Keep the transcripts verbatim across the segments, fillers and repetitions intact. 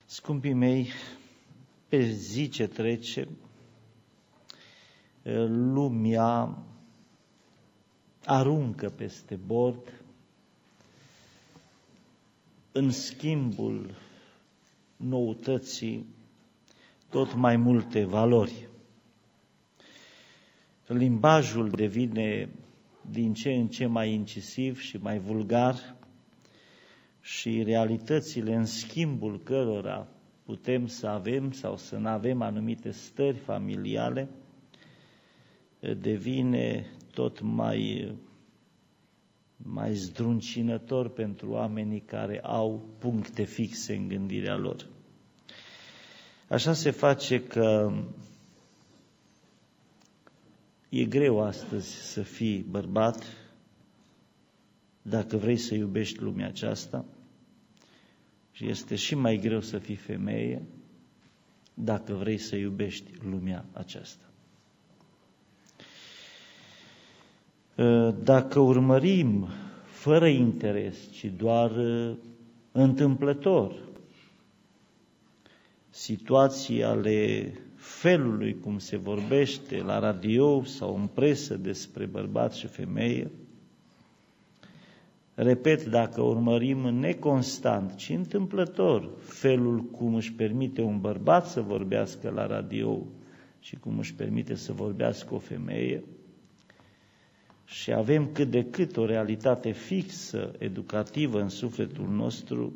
Scumpii mei, pe zi ce trece, lumea aruncă peste bord, în schimbul noutății, tot mai multe valori. Limbajul devine din ce în ce mai incisiv și mai vulgar și realitățile în schimbul cărora putem să avem sau să nu avem anumite stări familiale devine tot mai, mai zdruncinător pentru oamenii care au puncte fixe în gândirea lor. Așa se face că e greu astăzi să fii bărbat dacă vrei să iubești lumea aceasta și este și mai greu să fii femeie dacă vrei să iubești lumea aceasta. Dacă urmărim fără interes, ci doar întâmplător situații ale felului cum se vorbește la radio sau în presă despre bărbat și femeie, repet, dacă urmărim neconstant, ci întâmplător felul cum își permite un bărbat să vorbească la radio și cum își permite să vorbească o femeie, și avem cât de cât o realitate fixă, educativă în sufletul nostru,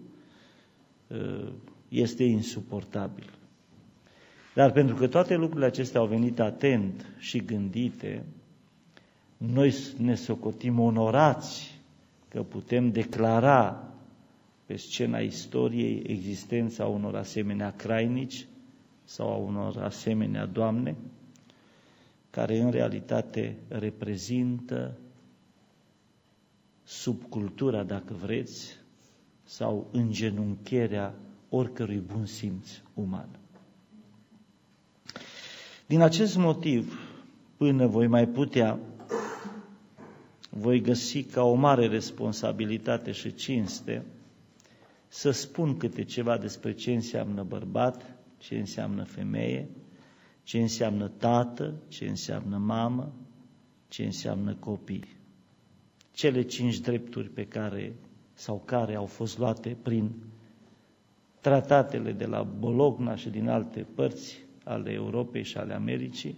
este insuportabil. Dar pentru că toate lucrurile acestea au venit atent și gândite, noi ne socotim onorați că putem declara pe scena istoriei existența unor asemenea crainici sau a unor asemenea doamne, care în realitate reprezintă subcultura, dacă vreți, sau îngenuncherea oricărui bun simț uman. Din acest motiv, până voi mai putea, voi găsi ca o mare responsabilitate și cinste să spun câte ceva despre ce înseamnă bărbat, ce înseamnă femeie, ce înseamnă tată, ce înseamnă mamă, ce înseamnă copii. Cele cinci drepturi pe care sau care au fost luate prin tratatele de la Bologna și din alte părți ale Europei și ale Americii,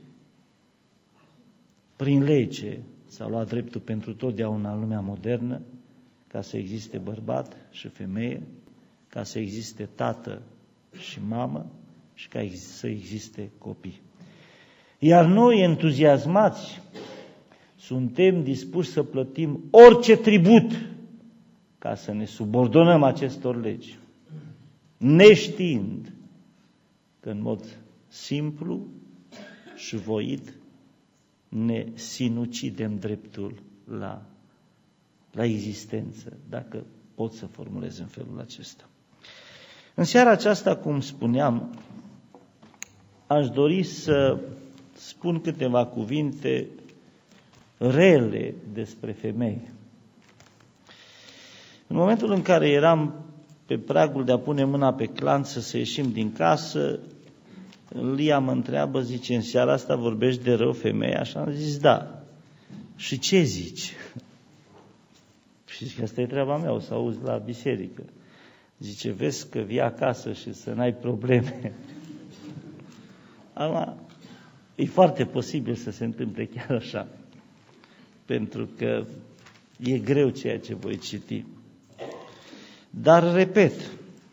prin lege s-a luat dreptul pentru totdeauna în lumea modernă, ca să existe bărbat și femeie, ca să existe tată și mamă și ca să existe copii. Iar noi, entuziasmați, suntem dispuși să plătim orice tribut ca să ne subordonăm acestor legi, neștiind că în mod simplu și voit ne sinucidem dreptul la, la existență, dacă pot să formulez în felul acesta. În seara aceasta, cum spuneam, aș dori să spun câteva cuvinte rele despre femei. În momentul în care eram pe pragul de a pune mâna pe clanță să ieșim din casă, Lia mă întreabă, zice, în seara asta vorbești de rău femeia? Și am zis, da. Și ce zici? Și zic, asta e treaba mea, o să auzi la biserică. Zice, vezi că vii acasă și să n-ai probleme. Acum, e foarte posibil să se întâmple chiar așa, pentru că e greu ceea ce voi citi. Dar, repet,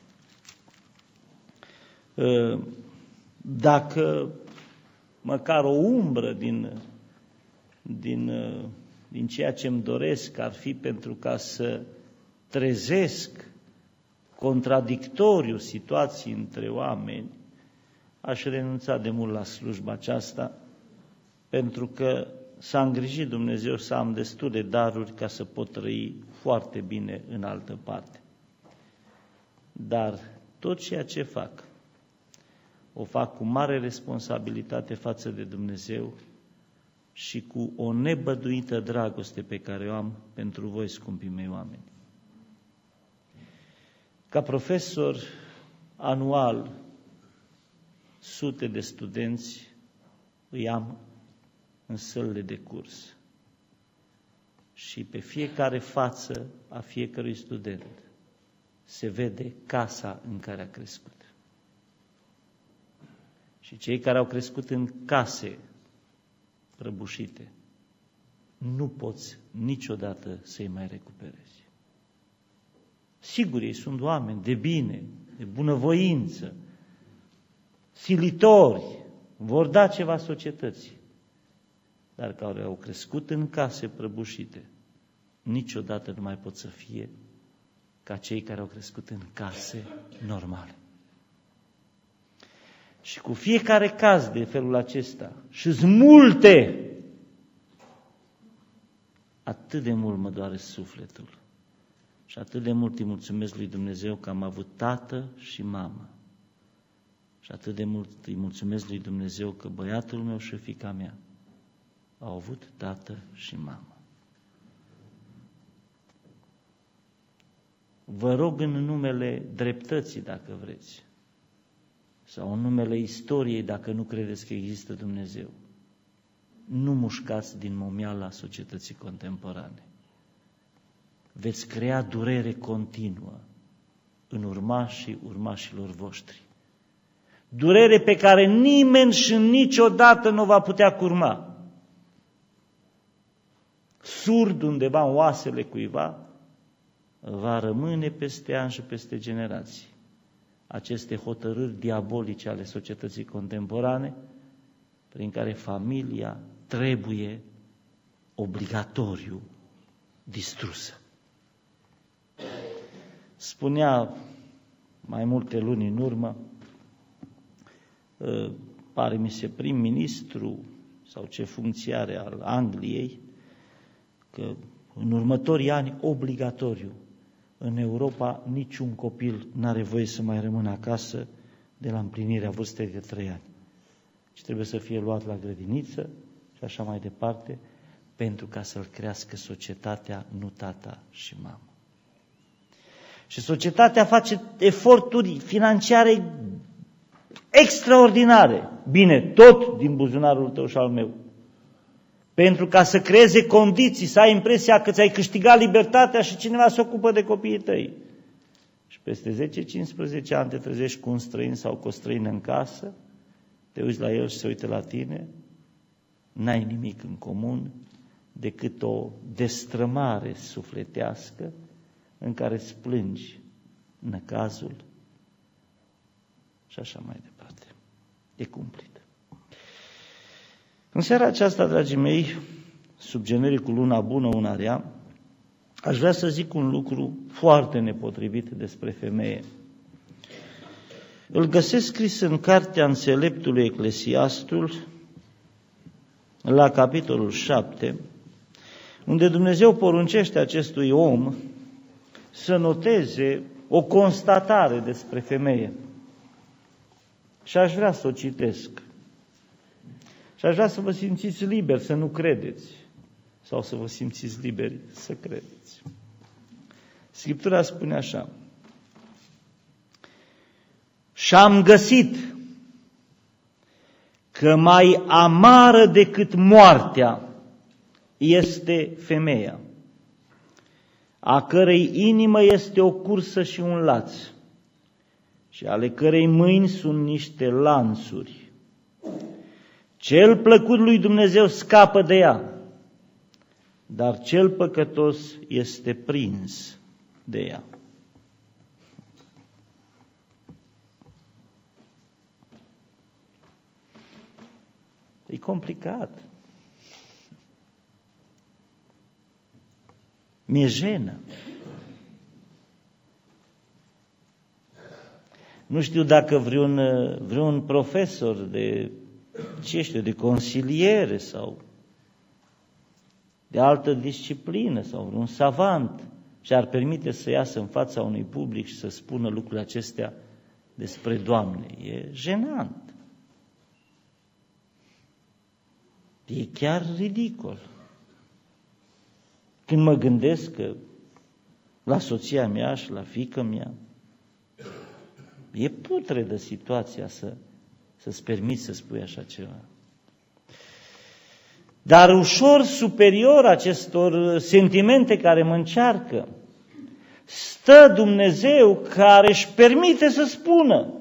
dacă măcar o umbră din, din, din ceea ce îmi doresc ar fi pentru ca să trezesc contradictoriu situații între oameni, aș renunța de mult la slujba aceasta, pentru că s-a îngrijit Dumnezeu să am destule daruri ca să pot trăi foarte bine în altă parte. Dar tot ceea ce fac, o fac cu mare responsabilitate față de Dumnezeu și cu o nebăduită dragoste pe care o am pentru voi, scumpii mei oameni. Ca profesor anual sute de studenți îi am în sălile de curs. Și pe fiecare față a fiecărui student se vede casa în care a crescut. Și cei care au crescut în case prăbușite, nu poți niciodată să-i mai recuperezi. Sigur, ei sunt oameni de bine, de bunăvoință, silitori, vor da ceva societății, dar care au crescut în case prăbușite, niciodată nu mai pot să fie ca cei care au crescut în case normale. Și cu fiecare caz de felul acesta, și-s multe, atât de mult mă doare sufletul și atât de mult îi mulțumesc lui Dumnezeu că am avut tată și mamă. Și atât de mult îi mulțumesc lui Dumnezeu că băiatul meu și fiica mea au avut tată și mamă. Vă rog în numele dreptății, dacă vreți, sau în numele istoriei, dacă nu credeți că există Dumnezeu, nu mușcați din momeala societății contemporane. Veți crea durere continuă în urmașii urmașilor voștri. Durere pe care nimeni și niciodată nu va putea curma. Surd undeva în oasele cuiva, va rămâne peste ani și peste generații aceste hotărâri diabolice ale societății contemporane, prin care familia trebuie obligatoriu distrusă. Spunea mai multe luni în urmă, pare mi se prim-ministru sau ce funcție are al Angliei, că în următorii ani obligatoriu în Europa niciun copil n-are voie să mai rămână acasă de la împlinirea vârstei de trei ani. Și trebuie să fie luat la grădiniță și așa mai departe, pentru ca să-l crească societatea, nu tata și mama. Și societatea face eforturi financiare extraordinare, bine, tot din buzunarul tău și al meu, pentru ca să creeze condiții, să ai impresia că ți-ai câștigat libertatea și cineva se ocupă de copiii tăi. Și peste zece cincisprezece ani te trezești cu un străin sau cu o străină în casă, te uiți la el și se uită la tine, n-ai nimic în comun decât o destrămare sufletească în care îți plângi năcazul și așa mai departe. E cumplit. În seara aceasta, dragii mei, sub genericul Una bună, una rea, aș vrea să zic un lucru foarte nepotrivit despre femeie. Îl găsesc scris în cartea Înțeleptului Eclesiastul, la capitolul șapte, unde Dumnezeu poruncește acestui om să noteze o constatare despre femeie. Și aș vrea să o citesc. Și aș vrea să vă simțiți liberi să nu credeți, sau să vă simțiți liberi să credeți. Scriptura spune așa: și-am găsit că mai amară decât moartea este femeia, a cărei inimă este o cursă și un laț, și ale cărei mâini sunt niște lanțuri. Cel plăcut lui Dumnezeu scapă de ea, dar cel păcătos este prins de ea. E complicat. Mi-e jenă. Nu știu dacă vreun, vreun profesor de, ce știu, de consiliere sau de altă disciplină sau vreun savant și-ar permite să iasă în fața unui public și să spună lucrurile acestea despre Doamne. E jenant. E chiar ridicol. Când mă gândesc că la soția mea și la fiica mea, E putredă situația să, să-ți permiți să spui așa ceva. Dar ușor superior acestor sentimente care mă încearcă, stă Dumnezeu care își permite să spună.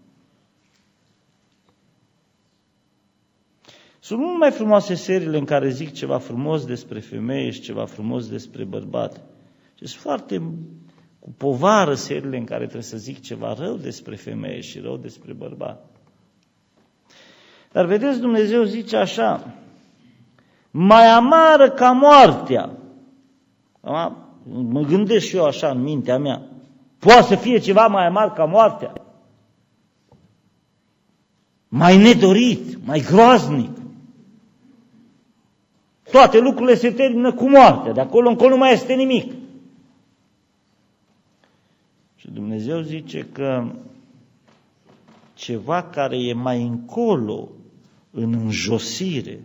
Sunt mult mai frumoase seriile în care zic ceva frumos despre femeie și ceva frumos despre bărbat. Și sunt foarte cu povară seriile în care trebuie să zic ceva rău despre femeie și rău despre bărbat. Dar vedeți, Dumnezeu zice așa, mai amară ca moartea. Mă gândesc și eu așa în mintea mea. Poate să fie ceva mai amar ca moartea? Mai nedorit, mai groaznic. Toate lucrurile se termină cu moartea. De acolo încolo nu mai este nimic. Și Dumnezeu zice că ceva care e mai încolo, în înjosire,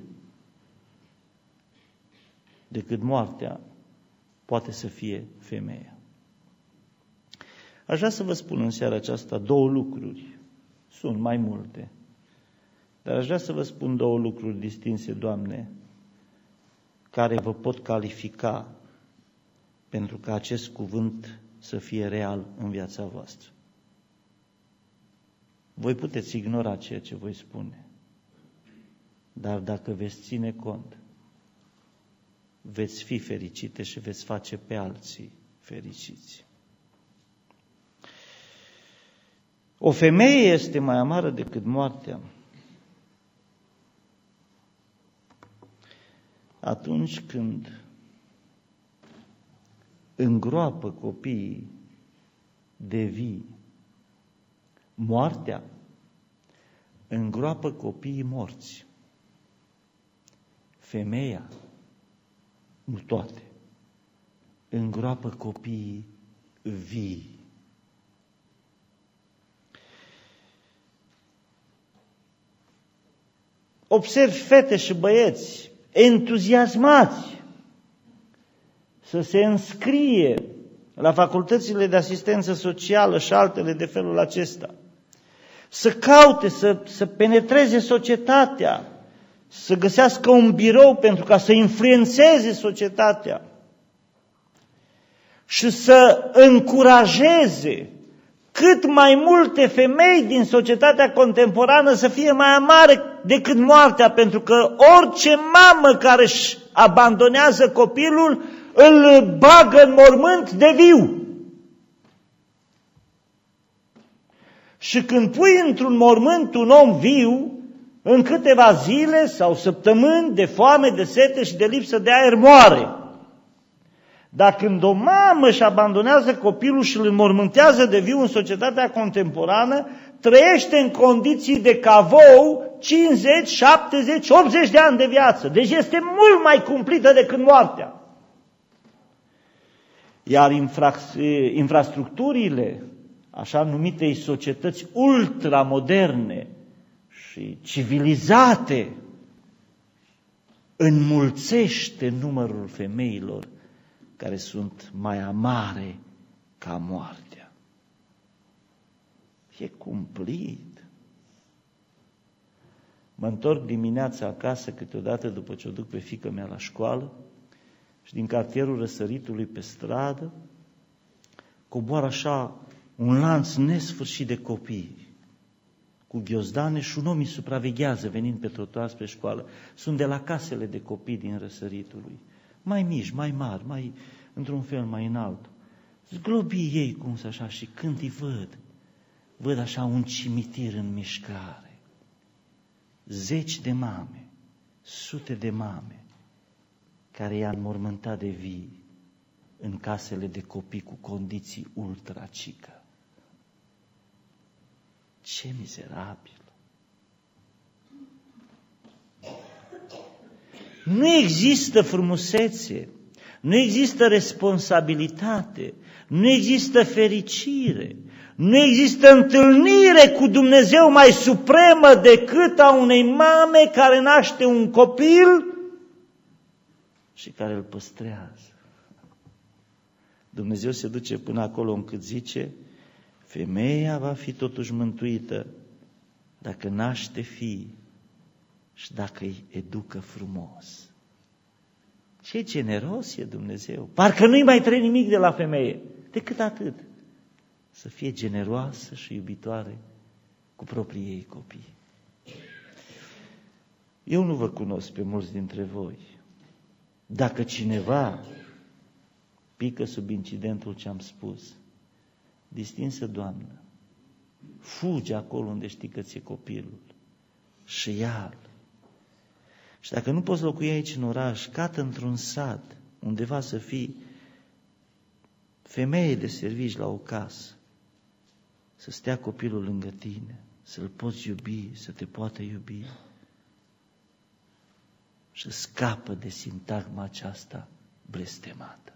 decât moartea, poate să fie femeia. Aș vrea să vă spun în seara aceasta două lucruri. Sunt mai multe. Dar aș vrea să vă spun două lucruri distinse, Doamne, care vă pot califica pentru ca acest cuvânt să fie real în viața voastră. Voi puteți ignora ceea ce voi spune, dar dacă veți ține cont, veți fi fericite și veți face pe alții fericiți. O femeie este mai amară decât moartea atunci când îngroapă copiii de vii. Moartea îngroapă copiii morți. Femeia, nu toate, îngroapă copiii vii. Observi fete și băieți entuziasmați să se înscrie la facultățile de asistență socială și altele de felul acesta, să caute, să, să penetreze societatea, să găsească un birou pentru ca să influențeze societatea și să încurajeze cât mai multe femei din societatea contemporană să fie mai amare decât moartea, pentru că orice mamă care își abandonează copilul îl bagă în mormânt de viu. Și când pui într-un mormânt un om viu, în câteva zile sau săptămâni de foame, de sete și de lipsă de aer moare. Dar când o mamă își abandonează copilul și îl înmormântează de viu în societatea contemporană, trăiește în condiții de cavou cincizeci, șaptezeci, optzeci de ani de viață. Deci este mult mai cumplită decât moartea. Iar infra, infrastructurile așa numitei societăți ultramoderne și civilizate înmulțește numărul femeilor care sunt mai amare ca moartea. E cumplit. Mă întorc dimineața acasă câteodată după ce o duc pe fiică mea la școală și din cartierul Răsăritului pe stradă coboară așa un lanț nesfârșit de copii cu ghiozdane și un om îi supraveghează venind pe trotuar spre școală. Sunt de la casele de copii din Răsăritului. Mai mici, mai mari, mai într-un fel mai înalt. Zglobii ei cum să așa și când îi văd, văd așa un cimitir în mișcare. Zeci de mame, sute de mame, care i-a înmormântat de vii în casele de copii cu condiții ultracică. Ce mizerabil! Nu există frumusețe, nu există responsabilitate, nu există fericire, nu există întâlnire cu Dumnezeu mai supremă decât a unei mame care naște un copil și care îl păstrează. Dumnezeu se duce până acolo încât zice, Femeia va fi totuși mântuită dacă naște fii și dacă îi educă frumos. Ce generos e Dumnezeu! Parcă nu-i mai trebuie nimic de la femeie, decât atât. Să fie generoasă și iubitoare cu proprii ei copii. Eu nu vă cunosc pe mulți dintre voi. Dacă cineva pică sub incidentul ce am spus, distinsă doamnă, fugi acolo unde știi că ți-e copilul și ia-l. Și dacă nu poți locui aici în oraș, cată într-un sat, undeva să fii femeie de servici la o casă, să stea copilul lângă tine, să-l poți iubi, să te poată iubi și scapă de sintagma aceasta blestemată.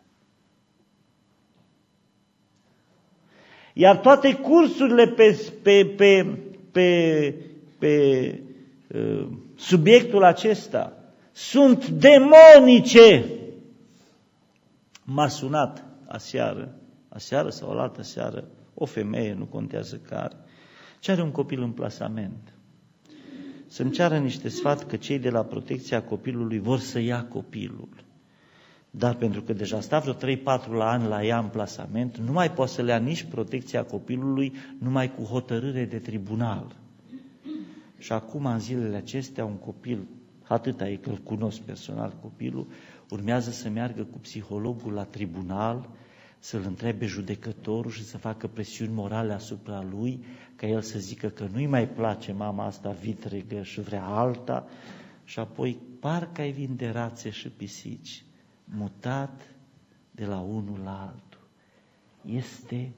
Iar toate cursurile pe, pe, pe, pe, pe uh, subiectul acesta sunt demonice. M-a sunat aseară, aseară sau o altă seară, o femeie, nu contează care, ce are un copil în plasament. Să-mi ceară niște sfat că cei de la protecția copilului vor să ia copilul. Dar pentru că deja sta vreo trei patru la ani la ea în plasament, nu mai poate să le ia nici protecția copilului, numai cu hotărâre de tribunal. Și acum, în zilele acestea, un copil, atâta e că îl cunosc personal copilul, urmează să meargă cu psihologul la tribunal, să-l întrebe judecătorul și să facă presiuni morale asupra lui, ca el să zică că nu-i mai place mama asta vitregă și vrea alta, și apoi parcă ai vin de rațe și pisici, mutat de la unul la altul. Este,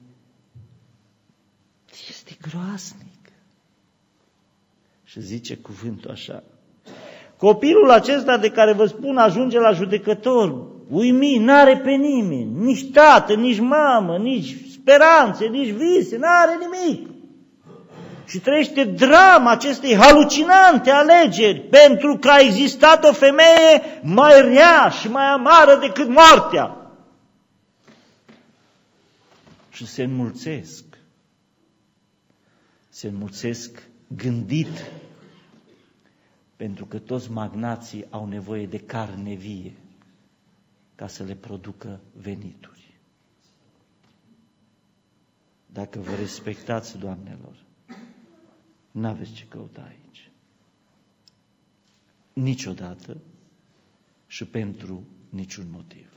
este groaznic. Și zice cuvântul așa: copilul acesta de care vă spun ajunge la judecător, uimit, n-are pe nimeni, nici tată, nici mamă, nici speranțe, nici vise, n-are nimic. Și trăiește drama acestei halucinante alegeri, pentru că a existat o femeie mai rea și mai amară decât moartea. Și se înmulțesc. Se înmulțesc gândit, pentru că toți magnații au nevoie de carne vie ca să le producă venituri. Dacă vă respectați, doamnelor, n-aveți ce căuta aici. Niciodată și pentru niciun motiv.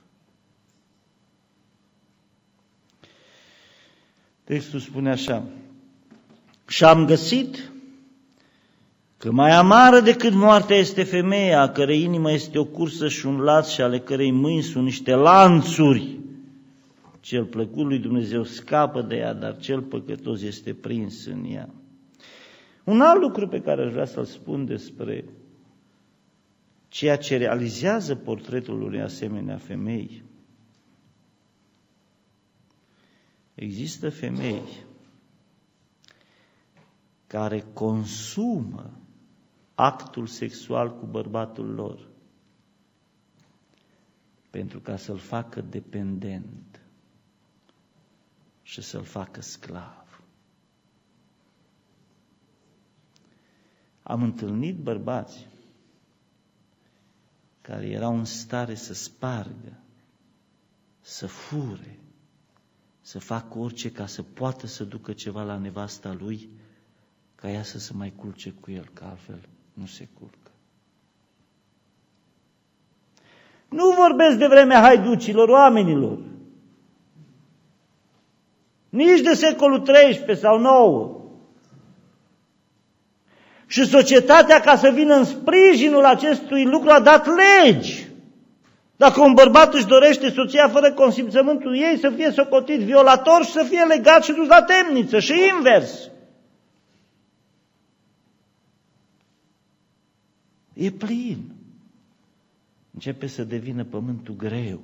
Textul spune așa: și am găsit că mai amară decât moartea este femeia, a cărei inimă este o cursă și un laț și ale cărei mâini sunt niște lanțuri. Cel plăcut lui Dumnezeu scapă de ea, dar cel păcătos este prins în ea. Un alt lucru pe care aș vrea să-l spun despre ceea ce realizează portretul unei asemenea femei. Există femei care consumă actul sexual cu bărbatul lor pentru ca să-l facă dependent și să-l facă sclav. Am întâlnit bărbați care erau în stare să spargă, să fure, să facă orice ca să poată să ducă ceva la nevasta lui, ca ea să se mai culce cu el, că altfel nu se culcă. Nu vorbesc de vremea haiducilor, oamenilor, nici de secolul treisprezece sau nouă. Și societatea, ca să vină în sprijinul acestui lucru, a dat legi. Dacă un bărbat își dorește soția fără consimțământul ei, să fie socotit violator și să fie legat și dus la temniță, și invers. E plin. Începe să devină pământul greu.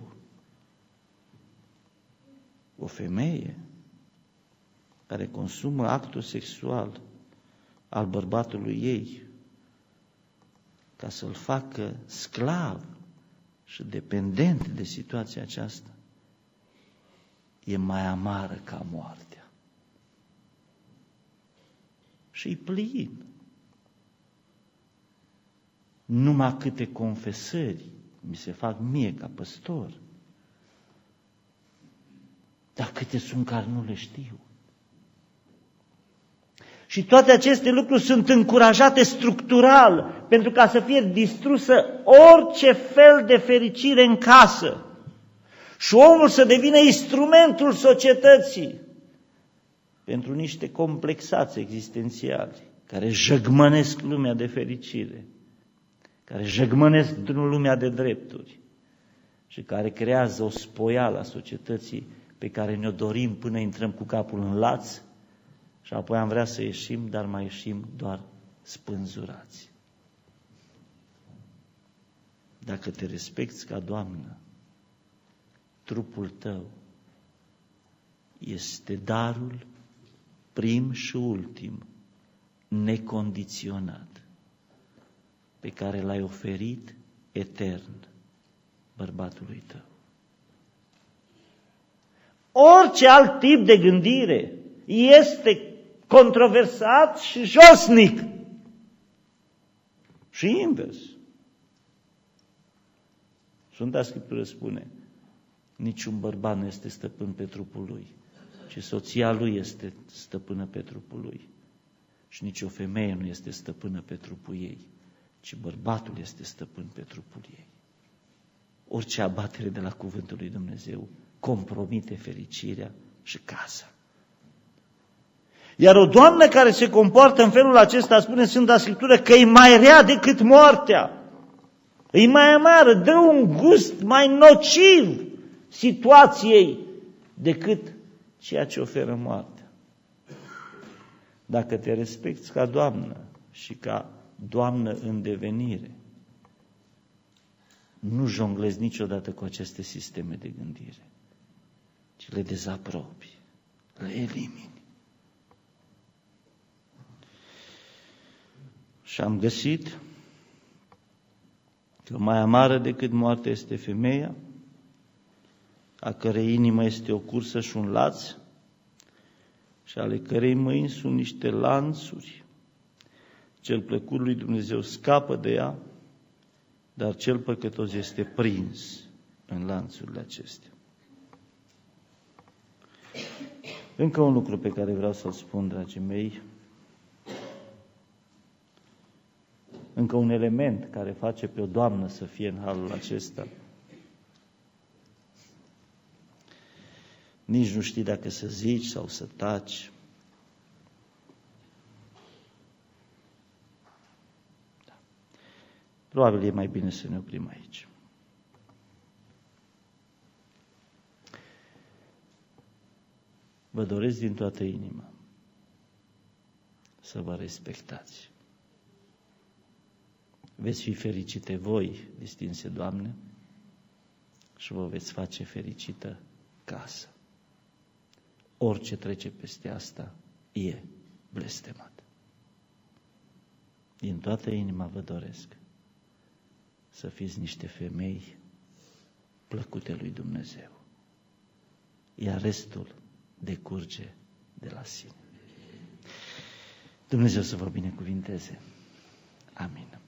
O femeie care consumă actul sexual al bărbatului ei ca să-l facă sclav și dependent de situația aceasta, e mai amară ca moartea. și-i plin. Numai câte confesări mi se fac mie ca păstor. Dar câte sunt care nu le știu. Și toate aceste lucruri sunt încurajate structural, pentru ca să fie distrusă orice fel de fericire în casă. Și omul să devină instrumentul societății pentru niște complexați existențiali, care jăgmănesc lumea de fericire, care jăgmănesc lumea de drepturi și care creează o spoială a societății pe care ne-o dorim până intrăm cu capul în laț și apoi am vrea să ieșim, dar mai ieșim doar spânzurați. Dacă te respecti ca Doamnă, trupul tău este darul prim și ultim, necondiționat, pe care l-ai oferit etern bărbatului tău. Orice alt tip de gândire este controversat și josnic. Și invers. Sfânta Scriptură spune, niciun bărbat nu este stăpân pe trupul lui, ci soția lui este stăpână pe trupul lui. Și nici o femeie nu este stăpână pe trupul ei, ci bărbatul este stăpân pe trupul ei. Orice abatere de la cuvântul lui Dumnezeu compromite fericirea și casa. Iar o doamnă care se comportă în felul acesta, spune Sfânta Scriptură, că e mai rea decât moartea. E mai amară, dă un gust mai nociv situației decât ceea ce oferă moartea. Dacă te respecti ca doamnă și ca doamnă în devenire, nu jonglezi niciodată cu aceste sisteme de gândire, ci le dezaprobi, le elimini. Și am găsit că mai amară decât moartea este femeia, a cărei inimă este o cursă și un laț, și ale cărei mâini sunt niște lanțuri. Cel plăcut lui Dumnezeu scapă de ea, dar cel păcătos este prins în lanțurile acestea. Încă un lucru pe care vreau să-l spun, dragii mei, încă un element care face pe o doamnă să fie în halul acesta. Nici nu știi dacă să zici sau să taci. Da. Probabil e mai bine să ne oprim aici. Vă doresc din toată inima să vă respectați. Veți fi fericite voi, distinse Doamne, și vă veți face fericită casă. Orice trece peste asta e blestemat. Din toată inima vă doresc să fiți niște femei plăcute lui Dumnezeu, iar restul decurge de la sine. Dumnezeu să vă binecuvinteze. Amin.